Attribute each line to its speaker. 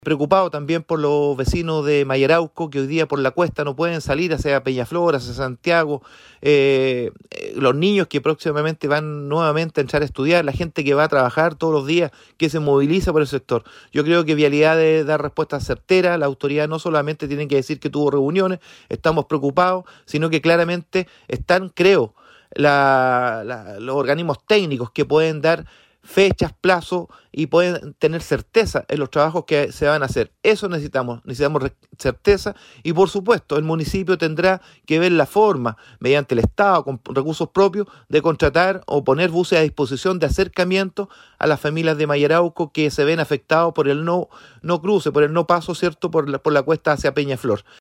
Speaker 1: Preocupado también por los vecinos de Mayarauco que hoy día por la cuesta no pueden salir hacia Peñaflor, hacia Santiago, los niños que próximamente van nuevamente a entrar a estudiar, la gente que va a trabajar todos los días, que se moviliza por el sector. Yo creo que Vialidad debe dar respuestas certeras, la autoridad no solamente tiene que decir que tuvo reuniones, estamos preocupados, sino que claramente están, creo, los organismos técnicos que pueden dar fechas, plazos y pueden tener certeza en los trabajos que se van a hacer. Eso necesitamos certeza y por supuesto el municipio tendrá que ver la forma, mediante el Estado, con recursos propios, de contratar o poner buses a disposición de acercamiento a las familias de Mayarauco que se ven afectados por el no cruce, por el no paso, ¿cierto?, por la cuesta hacia Peñaflor.